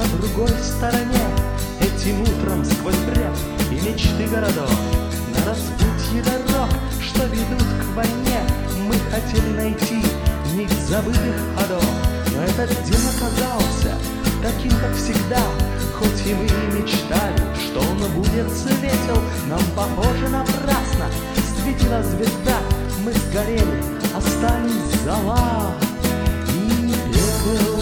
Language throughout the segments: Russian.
на другой стороне, этим утром сквозь бред и мечты городов, на распутье дорог, что ведут к войне, мы хотели найти нить забытых ходов. Но этот день оказался таким, как всегда, хоть и мы и мечтали, что он будет светел, нам, похоже, напрасно светила звезда. Мы сгорели, остались зола и пепел.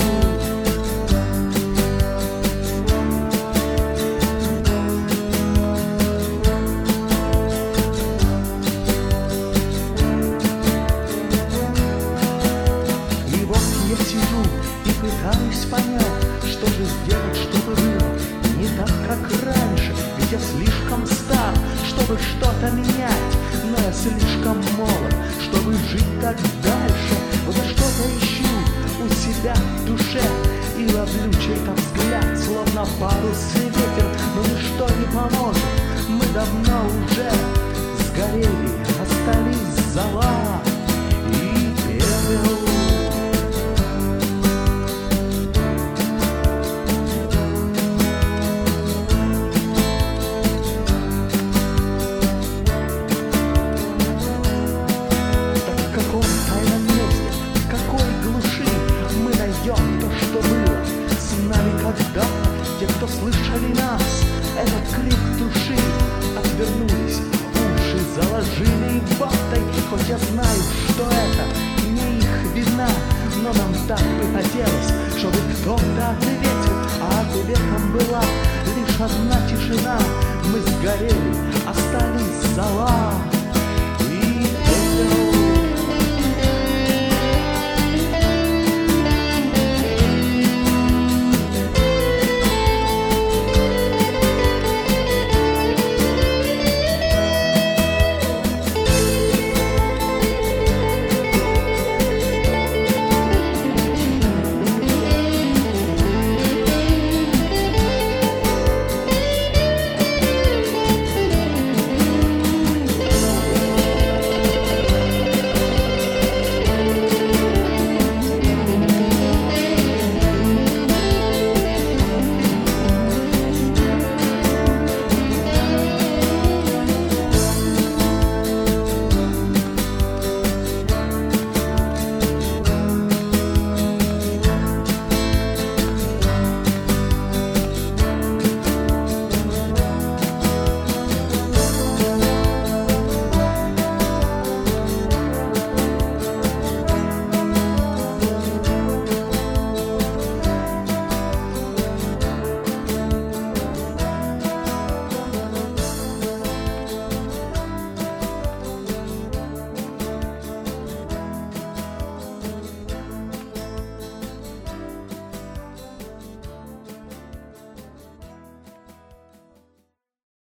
И вот я сижу и пытаюсь понять, что же сделать, чтобы было не так, как раньше. Ведь я слишком стар, чтобы что-то менять, но я слишком молод, чтобы жить так дальше. Вот я что-то ищу у себя в душе и ловлю чей-то взгляд, словно парус ветер, но ничто не поможет. Мы давно уже сгорели, остались зола и пепел. Те, кто слышали нас, этот крик души, отвернулись, уши заложили ватой. Хоть я знаю, что это не их вина, но нам так бы хотелось, чтобы кто-то ответил, а ответом была лишь одна тишина. Мы сгорели, остались зола.